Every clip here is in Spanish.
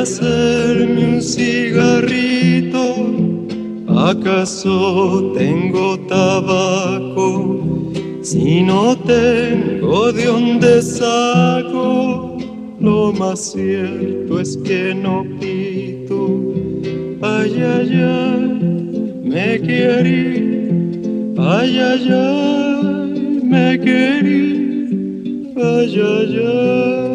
hacerme un cigarrito. ¿Acaso tengo tabaco? Si no tengo, ¿de dónde saco? Lo más cierto es que no pito. Ay, ay, ay, me querí. Ay, ay, ay, me querí. Ay, ay, ay.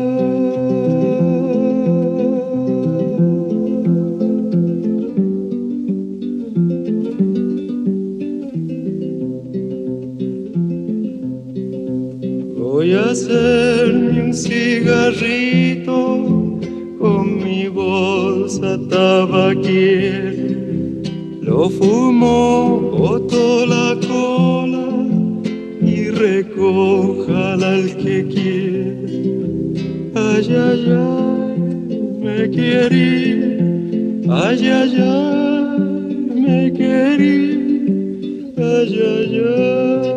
Voy a hacerme un cigarrito con mi bolsa tabaquiera. Lo fumo, boto la cola y recójala el que quiera. Ay, ay, ay, me querí. Ay, ay, ay, me querí. Ay, ay, ay.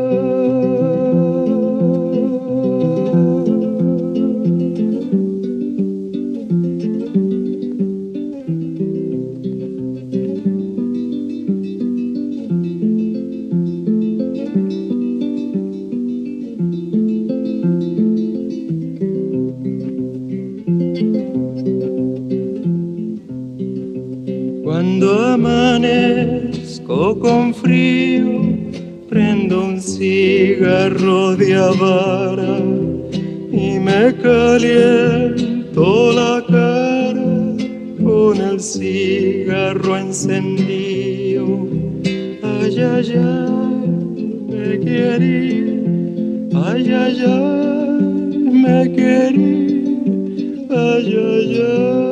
Cuando amanezco con frío, prendo un cigarro de Habara y me caliento la cara con el cigarro encendido. Ay, ay, ay, me querí. Ay, ay, ay, me querí. Ay, ay, ay.